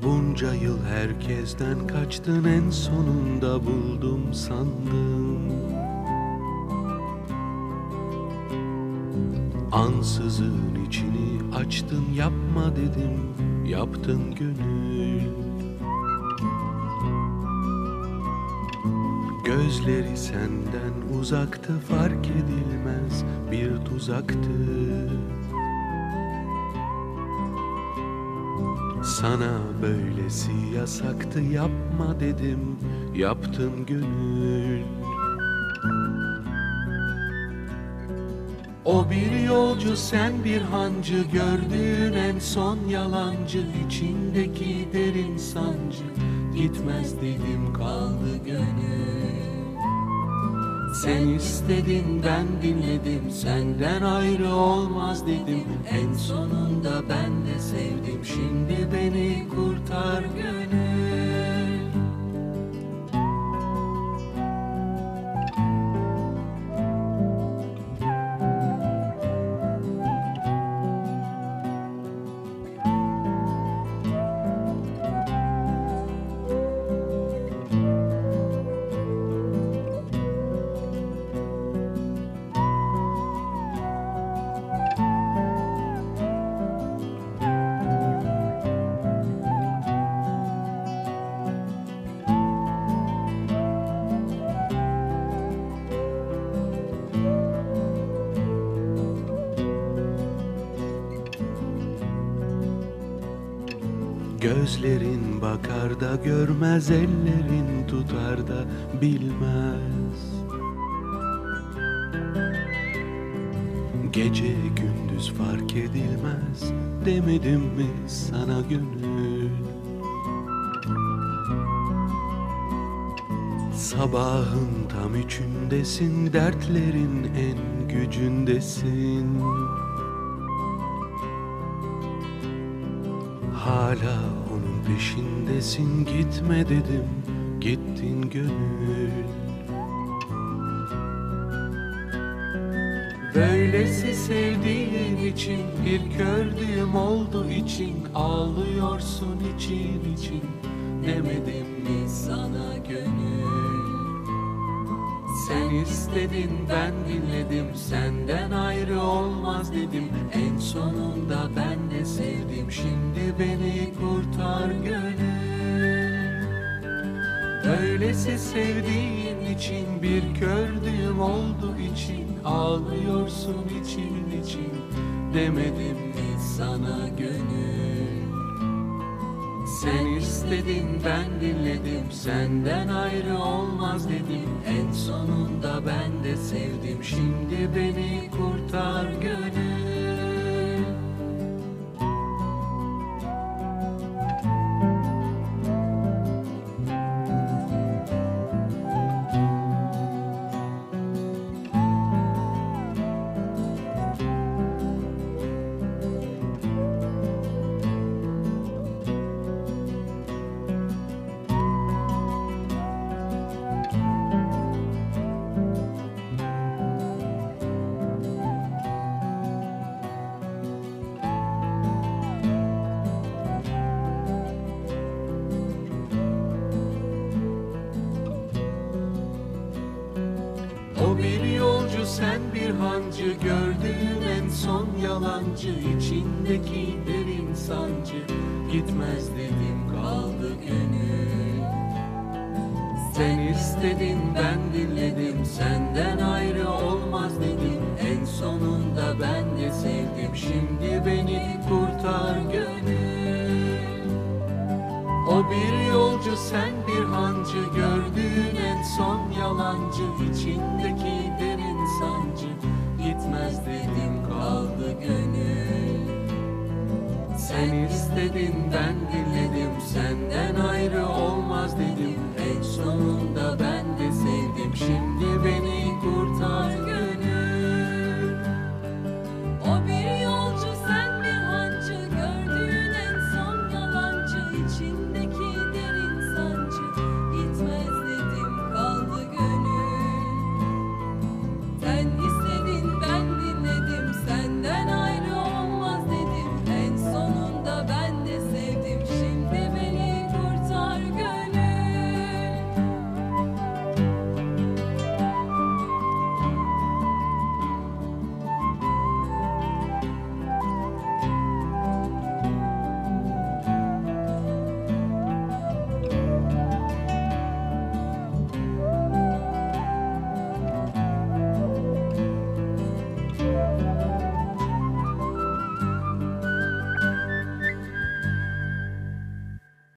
Bunca yıl herkesten kaçtın, en sonunda buldum sandım. Ansızın içini açtın, yapma dedim, yaptın gönül. Gözleri senden uzaktı, fark edilmez bir tuzaktı. Sana böylesi yasaktı, yapma dedim, yaptın gönül. O bir yolcu, sen bir hancı, gördüğün en son yalancı. İçindeki derin sancı, gitmez dedim, kaldı gönül. Sen istedin, ben dinledim, senden ayrı olmaz dedim. En sonunda ben de sevdim, şimdi beni kurtar gönül. Gözlerin bakar da görmez, ellerin tutar da bilmez. Gece gündüz fark edilmez, demedim mi sana gönül? Sabahın tam üçündesin, dertlerin en gücündesin. Hala onun peşindesin, gitme dedim, gittin gönül. Böylesi sevdiğin için bir kördüğüm oldu için, ağlıyorsun için için, demedim mi sana gönül? Sen istedin, ben dinledim, senden ayrı olmaz dedim. En sonunda ben de sevdim, şimdi beni kurtar gönül. Böylesi sevdiğin için bir kördüğüm oldu için, ağlıyorsun için için, demedim mi sana gönül? Sen istedin, ben dinledim, senden ayrı olmaz dedim. En sonunda ben de sevdim, şimdi beni kurtar gönül. O bir yolcu, sen bir hancı, gördüğün en son yalancı. İçindeki derin sancı, gitmez dedim, kaldı gönül. Sen istedin, ben dinledim, senden ayrı olmaz dedim. En sonunda ben de sevdim, şimdi beni kurtar gönül. O bir yolcu, sen bir hancı, gördüğün en son yalancı. İçindeki derin sancı, gitmez dedim, kaldı gönül. Sen istedin, ben dinledim, senden ayrı olmaz dedim. En sonunda ben de sevdim, şimdi